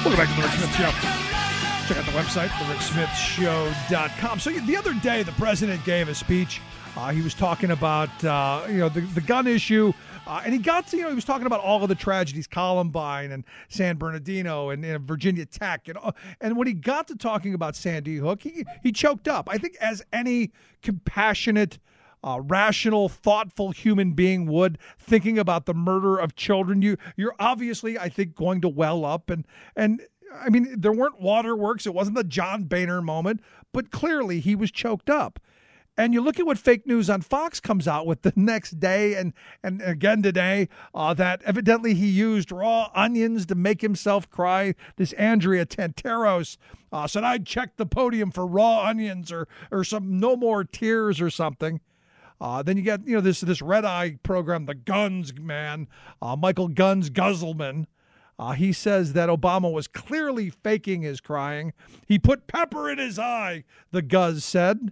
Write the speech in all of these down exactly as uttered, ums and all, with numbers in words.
Welcome back to the Rick Smith Show. Check out the website, the rick smith show dot com. So the other day, the president gave a speech. Uh, he was talking about, uh, you know, the, the gun issue. Uh, and he got to, you know, he was talking about all of the tragedies, Columbine and San Bernardino and, and Virginia Tech. And, uh, and when he got to talking about Sandy Hook, he, he choked up. I think as any compassionate, uh, rational, thoughtful human being would, thinking about the murder of children, you, you're obviously, I think, going to well up. And, and I mean, there weren't waterworks. It wasn't the John Boehner moment. But clearly he was choked up. And you look at what fake news on Fox comes out with the next day and, and again today, uh, that evidently he used raw onions to make himself cry. This Andrea Tantaros uh, said, I'd check the podium for raw onions or or some no more tears or something. Uh, then you get, you know, this this red eye program, the Guns man, uh, Michael Guns Guzzleman. Uh, he says that Obama was clearly faking his crying. He put pepper in his eye, the Guz said.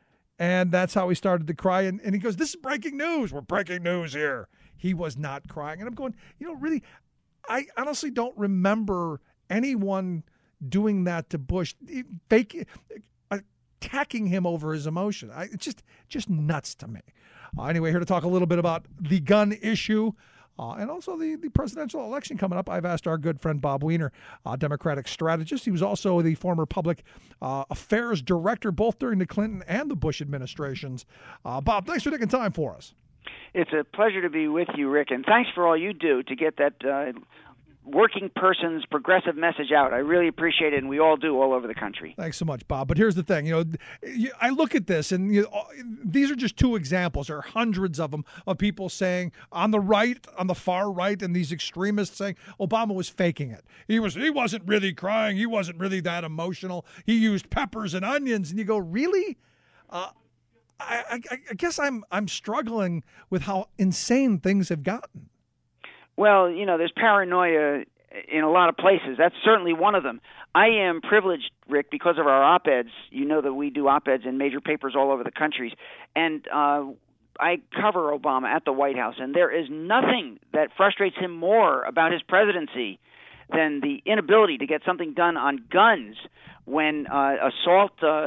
And that's how he started to cry. And, and he goes, this is breaking news. We're breaking news here. He was not crying. And I'm going, you know, really, I honestly don't remember anyone doing that to Bush, fake, attacking him over his emotion. I, it's just, just nuts to me. Uh, anyway, here to talk a little bit about the gun issue. Uh, and also the, the presidential election coming up. I've asked our good friend Bob Weiner, uh, Democratic strategist. He was also the former public uh, affairs director, both during the Clinton and the Bush administrations. Uh, Bob, thanks for taking time for us. It's a pleasure to be with you, Rick, and thanks for all you do to get that uh, working person's progressive message out. I really appreciate it, and we all do all over the country. Thanks so much, Bob. But here's the thing. You know, I look at this, and you know, these are just two examples. There are hundreds of them of people saying on the right, on the far right, and these extremists saying Obama was faking it. He was, he wasn't really crying. He wasn't really that emotional. He used peppers and onions. And you go, really? Uh, I, I, I guess I'm, I'm struggling with how insane things have gotten. Well, you know, there's paranoia in a lot of places. That's certainly one of them. I am privileged, Rick, because of our op-eds. You know that we do op-eds in major papers all over the country. And uh, I cover Obama at the White House, and there is nothing that frustrates him more about his presidency than the inability to get something done on guns when uh, assault uh,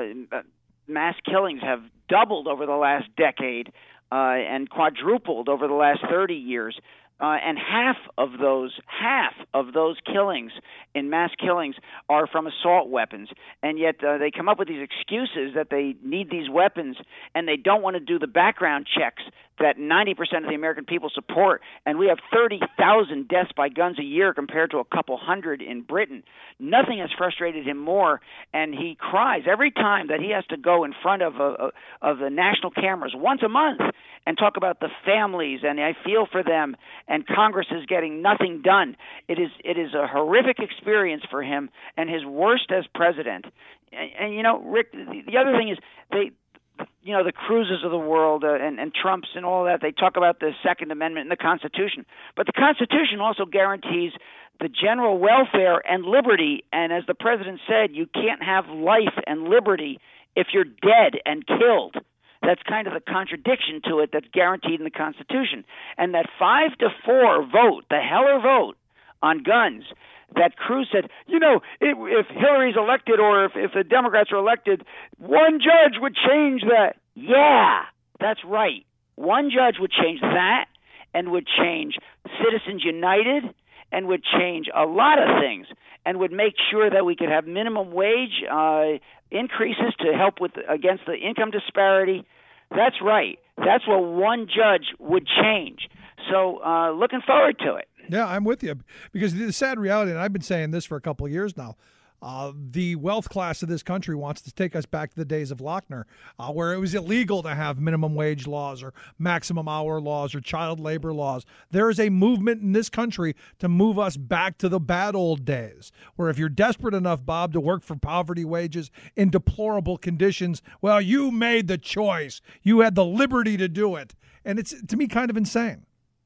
mass killings have doubled over the last decade uh, and quadrupled over the last thirty years. Uh, and half of those, half of those killings in mass killings are from assault weapons. And yet uh, they come up with these excuses that they need these weapons, and they don't want to do the background checks that ninety percent of the American people support. And we have thirty thousand deaths by guns a year compared to a couple hundred in Britain. Nothing has frustrated him more, and he cries every time that he has to go in front of a, a, of the national cameras once a month and talk about the families, and I feel for them, and Congress is getting nothing done. It is it is a horrific experience for him, and his worst as president. And, and you know, Rick, the, the other thing is they, you know, the Cruzes of the world uh, and, and Trumps and all that, they talk about the Second Amendment and the Constitution. But the Constitution also guarantees the general welfare and liberty, and as the president said, you can't have life and liberty if you're dead and killed. That's kind of the contradiction to it that's guaranteed in the Constitution. And that five to four vote, the Heller vote on guns, that Cruz said, you know, if, if Hillary's elected or if, if the Democrats are elected, one judge would change that. Yeah, that's right. One judge would change that and would change Citizens United and would change a lot of things and would make sure that we could have minimum wage uh, increases to help with against the income disparity. That's right. That's what one judge would change. So uh, looking forward to it. Yeah, I'm with you. Because the sad reality, and I've been saying this for a couple of years now, uh, the wealth class of this country wants to take us back to the days of Lochner, uh, where it was illegal to have minimum wage laws or maximum hour laws or child labor laws. There is a movement in this country to move us back to the bad old days, where if you're desperate enough, Bob, to work for poverty wages in deplorable conditions, well, you made the choice. You had the liberty to do it. And it's, to me, kind of insane.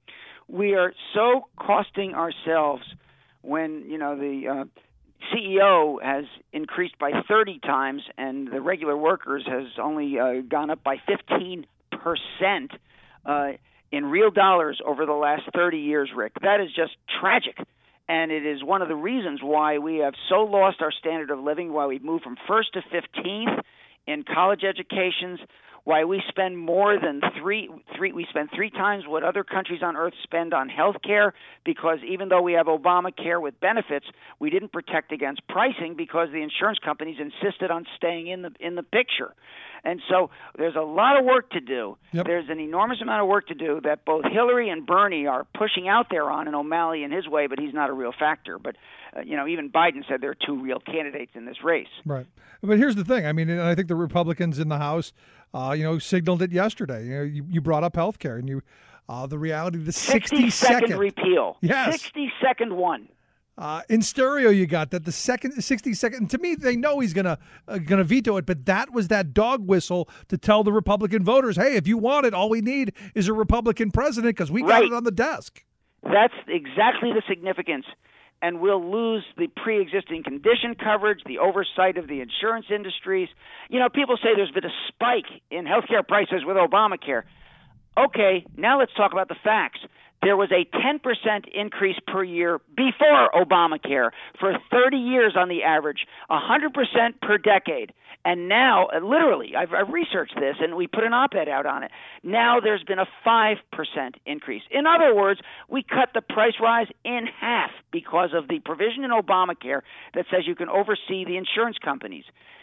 We are so costing ourselves when, you know, the uh, C E O has increased by thirty times and the regular workers has only uh, gone up by fifteen percent uh, in real dollars over the last thirty years, Rick. That is just tragic. And it is one of the reasons why we have so lost our standard of living, why we've moved from first to fifteenth in college educations, why we spend more than three, three, we spend three times what other countries on earth spend on health care, because even though we have Obamacare with benefits, we didn't protect against pricing because the insurance companies insisted on staying in the in the picture. And so there's a lot of work to do. Yep. There's an enormous amount of work to do that both Hillary and Bernie are pushing out there on, and O'Malley in his way, but he's not a real factor. But, uh, you know, even Biden said there are two real candidates in this race. Right. But here's the thing. I mean, and I think the Republicans in the House, uh, you know, signaled it yesterday. You know, you, you brought up health care, and you, uh, the reality, the sixty-second repeal. Yes. sixty-second one. Uh, in stereo, you got that the second sixty second. To me, they know he's gonna uh, gonna veto it, but that was that dog whistle to tell the Republican voters, "Hey, if you want it, all we need is a Republican president because we got right. it on the desk." That's exactly the significance, and we'll lose the pre-existing condition coverage, the oversight of the insurance industries. You know, people say there's been a spike in healthcare prices with Obamacare. Okay, now let's talk about the facts. There was a ten percent increase per year before Obamacare for thirty years on the average, one hundred percent per decade. And now, literally, I've, I've researched this, and we put an op-ed out on it. Now there's been a five percent increase. In other words, we cut the price rise in half because of the provision in Obamacare that says you can oversee the insurance companies.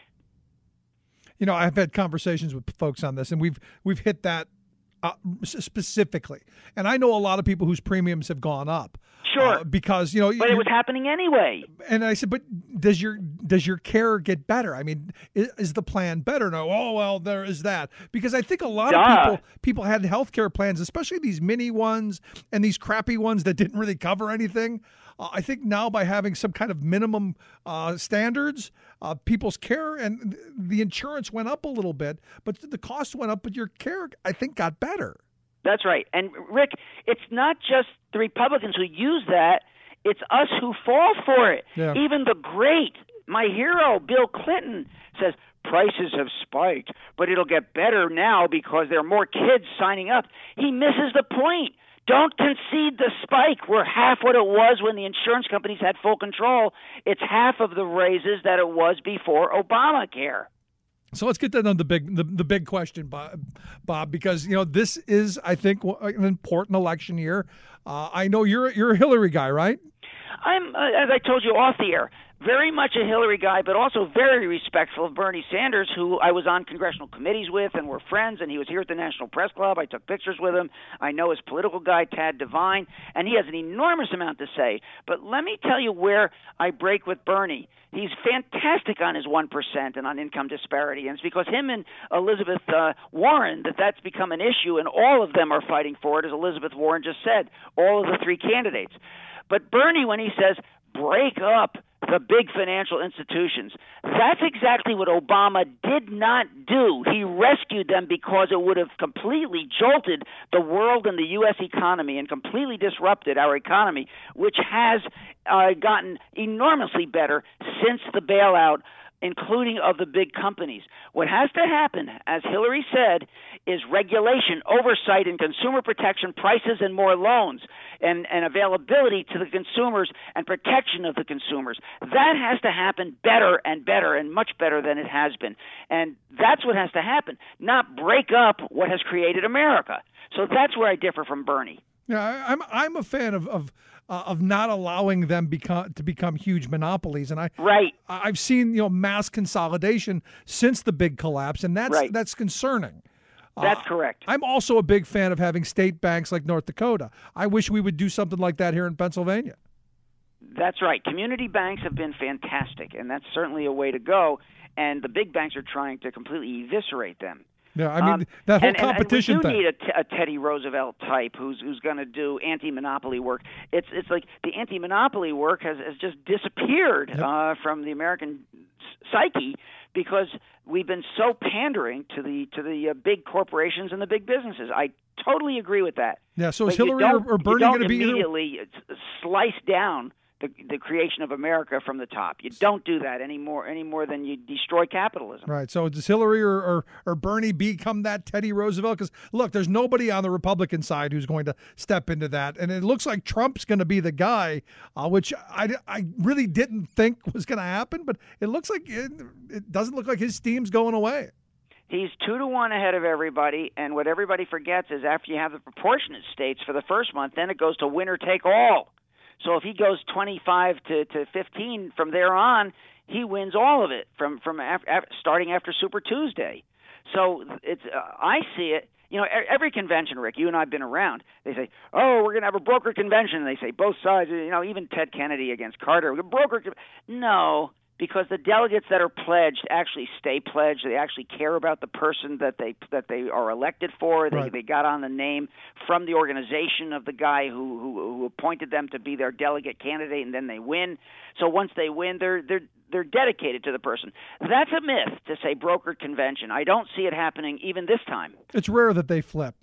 You know, I've had conversations with folks on this, and we've we've hit that Uh, specifically. And I know a lot of people whose premiums have gone up. Sure. Uh, because, you know. But it was happening anyway. And I said, but does your does your care get better? I mean, is, is the plan better? No. Oh, well, there is that. Because I think a lot Duh. of people people had health care plans, especially these mini ones and these crappy ones that didn't really cover anything. Uh, I think now by having some kind of minimum uh, standards, uh, people's care and the insurance went up a little bit, but the cost went up, but your care, I think, got better. That's right. And, Rick, it's not just the Republicans who use that. It's us who fall for it. Yeah. Even the great, my hero, Bill Clinton, says prices have spiked, but it'll get better now because there are more kids signing up. He misses the point. Don't concede the spike. We're half what it was when the insurance companies had full control. It's half of the raises that it was before Obamacare. So let's get that on the big the, the big question, Bob, Bob, because, you know, this is, I think, an important election year. Uh, I know you're you're a Hillary guy, right? I'm, uh, as I told you off the air, very much a Hillary guy, but also very respectful of Bernie Sanders, who I was on congressional committees with and we're friends, and he was here at the National Press Club. I took pictures with him. I know his political guy, Tad Devine, and he has an enormous amount to say. But let me tell you where I break with Bernie. He's fantastic on his one percent and on income disparity, and it's because him and Elizabeth uh, Warren that that's become an issue, and all of them are fighting for it, as Elizabeth Warren just said, all of the three candidates. But Bernie, when he says break up the big financial institutions, that's exactly what Obama did not do. He rescued them because it would have completely jolted the world and the U S economy and completely disrupted our economy, which has uh, gotten enormously better since the bailout, including of the big companies. What has to happen, as Hillary said, is regulation, oversight, and consumer protection, prices, and more loans, and, and availability to the consumers and protection of the consumers. That has to happen better and better and much better than it has been. And that's what has to happen, not break up what has created America. So that's where I differ from Bernie. Yeah, I'm I'm a fan of of uh, of not allowing them become to become huge monopolies, and I right. I've seen, you know, mass consolidation since the big collapse, and that's right. that's concerning. That's uh, correct. I'm also a big fan of having state banks like North Dakota. I wish we would do something like that here in Pennsylvania. That's right. Community banks have been fantastic, and that's certainly a way to go. And the big banks are trying to completely eviscerate them. Yeah, I mean, um, that whole and, competition and, and we do thing. need a, a Teddy Roosevelt type who's who's going to do anti-monopoly work. It's it's like the anti-monopoly work has, has just disappeared yep. uh, from the American psyche because we've been so pandering to the to the uh, big corporations and the big businesses. I totally agree with that. Yeah. So but is Hillary or, or Bernie going to be immediately either? slice down the, the creation of America from the top. You don't do that any more, any more than you destroy capitalism. Right. So does Hillary or, or, or Bernie become that Teddy Roosevelt? Because, look, there's nobody on the Republican side who's going to step into that. And it looks like Trump's going to be the guy, uh, which I, I really didn't think was going to happen. But it looks like it, it doesn't look like his steam's going away. He's two to one ahead of everybody, and what everybody forgets is after you have the proportionate states for the first month, then it goes to winner take all. So if he goes twenty-five to, to fifteen from there on, he wins all of it from from after, after, starting after Super Tuesday. So it's uh, I see it. You know, every convention, Rick, you and I have been around. They say, "Oh, we're going to have a broker convention." And they say both sides. You know, even Ted Kennedy against Carter. Broker. Con-. No. Because the delegates that are pledged actually stay pledged. They actually care about the person that they that they are elected for. They, right. they got on the name from the organization of the guy who, who who appointed them to be their delegate candidate, and then they win. So once they win, they're they're they're dedicated to the person. That's a myth to say brokered convention. I don't see it happening even this time. It's rare that they flip.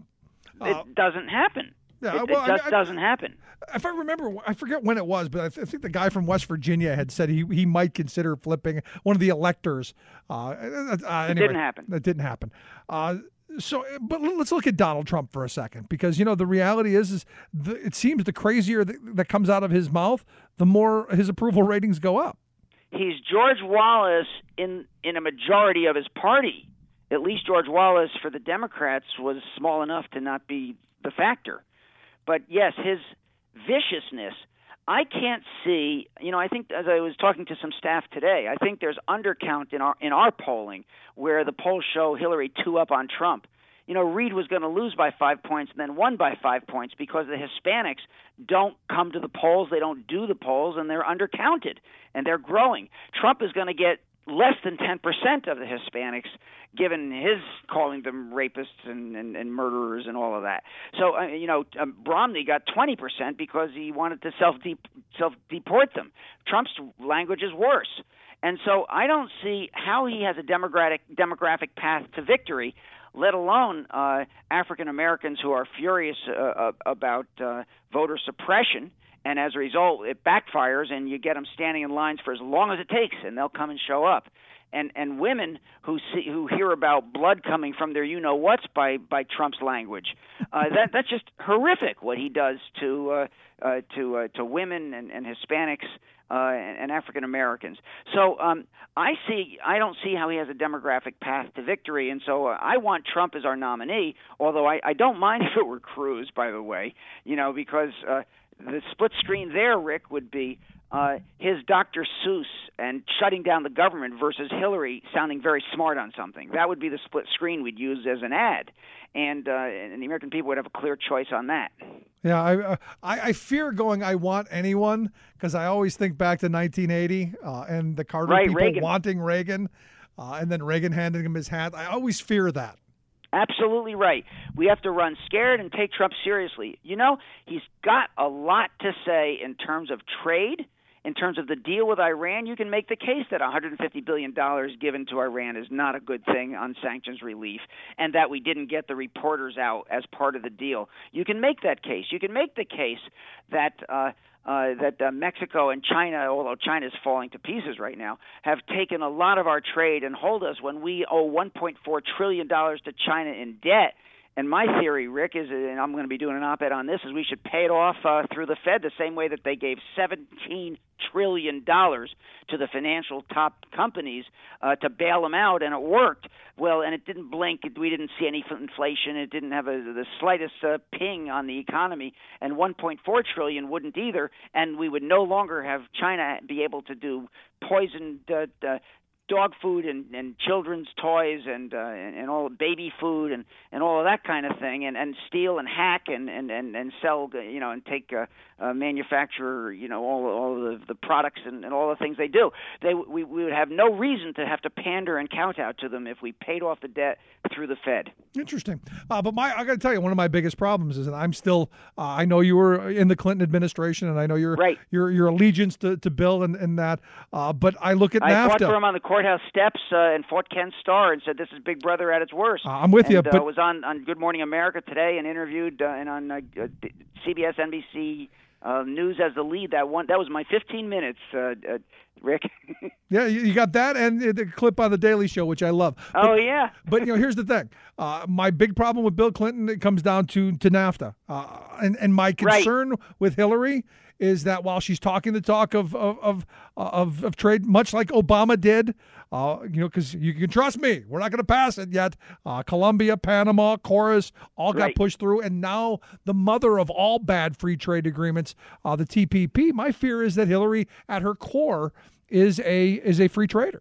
It uh, doesn't happen. Yeah, it, well, it just I, I, doesn't happen. If I remember, I forget when it was, but I, th- I think the guy from West Virginia had said he, he might consider flipping one of the electors. Uh, uh, anyway, it didn't happen. That didn't happen. Uh, so, but let's look at Donald Trump for a second, because you know the reality is, is the, it seems the crazier that, that comes out of his mouth, the more his approval ratings go up. He's George Wallace in in a majority of his party. At least George Wallace for the Democrats was small enough to not be the factor. But yes, his viciousness, I can't see, you know, I think as I was talking to some staff today, I think there's undercount in our in our polling where the polls show Hillary two up on Trump. You know, Reid was going to lose by five points and then won by five points because the Hispanics don't come to the polls, they don't do the polls, and they're undercounted, and they're growing. Trump is going to get less than ten percent of the Hispanics, given his calling them rapists and, and, and murderers and all of that. So, uh, you know, um, Romney got twenty percent because he wanted to self-de- self-deport them. Trump's language is worse. And so I don't see how he has a demographic, demographic path to victory, let alone uh, African Americans who are furious uh, about uh, voter suppression. And as a result, it backfires, and you get them standing in lines for as long as it takes, and they'll come and show up. And and women who see who hear about blood coming from their you-know-whats by by Trump's language, uh, that that's just horrific what he does to uh, uh, to uh, to women and, and Hispanics uh, and, and African Americans. So um, I see I don't see how he has a demographic path to victory, and so uh, I want Trump as our nominee. Although I, I don't mind if it were Cruz, by the way, you know, because. Uh, The split screen there, Rick, would be uh, his Doctor Seuss and shutting down the government versus Hillary sounding very smart on something. That would be the split screen we'd use as an ad, and, uh, and the American people would have a clear choice on that. Yeah, I I, I fear going I want anyone, because I always think back to nineteen eighty uh, and the Carter right, people Reagan. wanting Reagan, uh, and then Reagan handing him his hat. I always fear that. Absolutely right. We have to run scared and take Trump seriously. You know, he's got a lot to say in terms of trade, in terms of the deal with Iran. You can make the case that one hundred fifty billion dollars given to Iran is not a good thing on sanctions relief, and that we didn't get the reporters out as part of the deal. You can make that case. You can make the case that uh, uh, that uh, Mexico and China, although China is falling to pieces right now, have taken a lot of our trade and hold us when we owe one point four trillion dollars to China in debt. And my theory, Rick, is, and I'm going to be doing an op-ed on this, is we should pay it off uh, through the Fed the same way that they gave seventeen trillion dollars to the financial top companies uh, to bail them out, and it worked. Well, and it didn't blink. We didn't see any inflation. It didn't have a, the slightest uh, ping on the economy, and one point four trillion dollars wouldn't either, and we would no longer have China be able to do poisoned uh, uh, dog food and, and children's toys and, uh, and and all baby food and, and all of that kind of thing, and, and steal and hack and, and, and, and sell, you know, and take uh, uh, manufacture, you know, all all the, the products and, and all the things they do. They we, we would have no reason to have to pander and count out to them if we paid off the debt through the Fed. Interesting, uh, but my I got to tell you, one of my biggest problems is that I'm still. Uh, I know you were in the Clinton administration, and I know your right. your your allegiance to, to Bill and, and that. Uh, but I look at I NAFTA. fought for him on the courthouse steps uh, and fought Ken Starr and said this is Big Brother at its worst. Uh, I'm with and, you, uh, but was on, on Good Morning America today and interviewed uh, and on uh, C B S, N B C, uh, news as the lead. That one, that was my fifteen minutes, uh, uh, Rick. Yeah, you you got that and the clip on the Daily Show, which I love. But, oh yeah. But you know, here's the thing. Uh, my big problem with Bill Clinton, it comes down to to NAFTA, uh, and and my concern right. with Hillary is that while she's talking the talk of of of of, of trade, much like Obama did, uh, you know, because you can trust me, we're not going to pass it yet. Uh, Colombia, Panama, Chorus, all got right. pushed through, and now the mother of all bad free trade agreements, uh, the T P P. My fear is that Hillary, at her core, is a is a free trader.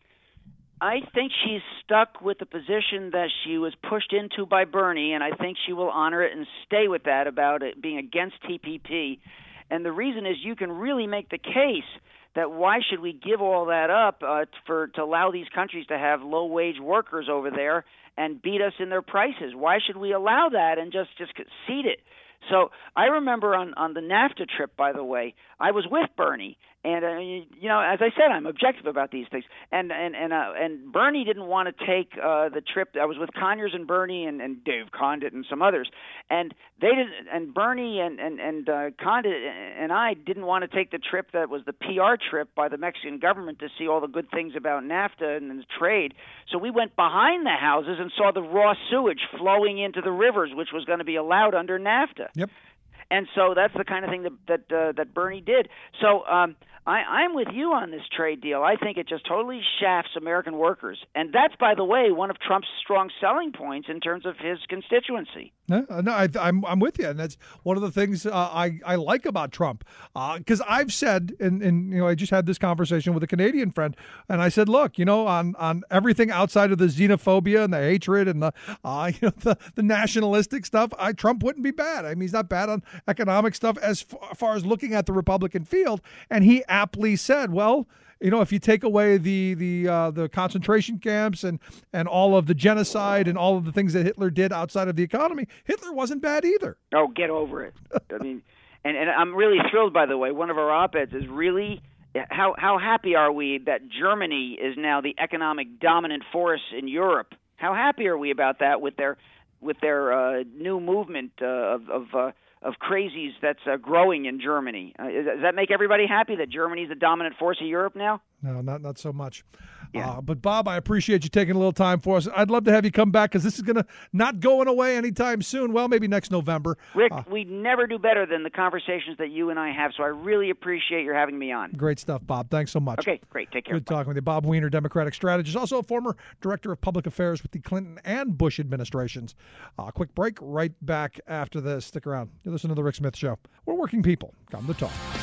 I think she's stuck with the position that she was pushed into by Bernie, and I think she will honor it and stay with that about it being against T P P. And the reason is you can really make the case that why should we give all that up uh, for to allow these countries to have low-wage workers over there and beat us in their prices? Why should we allow that and just, just concede it? So I remember on, on the NAFTA trip, by the way, I was with Bernie. And, uh, you know, as I said, I'm objective about these things. And and and, uh, and Bernie didn't want to take uh, the trip. I was with Conyers and Bernie and, and Dave Condit and some others. And they didn't. And Bernie and and and uh, Condit and I didn't want to take the trip that was the P R trip by the Mexican government to see all the good things about NAFTA and the trade. So we went behind the houses and saw the raw sewage flowing into the rivers, which was going to be allowed under NAFTA. Yep. And so that's the kind of thing that that, uh, that Bernie did. So um, I, I'm with you on this trade deal. I think it just totally shafts American workers. And that's, by the way, one of Trump's strong selling points in terms of his constituency. No, no I, I'm I'm with you, and that's one of the things uh, I I like about Trump, because uh, I've said, and, and you know, I just had this conversation with a Canadian friend, and I said, look, you know, on, on everything outside of the xenophobia and the hatred and the uh, you know the, the nationalistic stuff, I Trump wouldn't be bad. I mean, he's not bad on economic stuff as far as looking at the Republican field, and he aptly said, well, you know, if you take away the the uh, the concentration camps and, and all of the genocide and all of the things that Hitler did outside of the economy, Hitler wasn't bad either. Oh, get over it. I mean, and, and I'm really thrilled, by the way. One of our op-eds is really how how happy are we that Germany is now the economic dominant force in Europe? How happy are we about that with their with their uh, new movement uh, of of uh, of crazies that's uh, growing in Germany? Uh, does that make everybody happy that Germany is the dominant force of Europe now? No, not not so much. Yeah. Uh, but, Bob, I appreciate you taking a little time for us. I'd love to have you come back because this is going to not going away anytime soon. Well, maybe next November. Rick, uh, we never do better than the conversations that you and I have, so I really appreciate your having me on. Great stuff, Bob. Thanks so much. Okay, great. Take care. Good talking with you. Bob Weiner, Democratic strategist, also a former director of public affairs with the Clinton and Bush administrations. Uh, quick break, right back after this. Stick around. You listen to The Rick Smith Show. We're working people. Come to talk.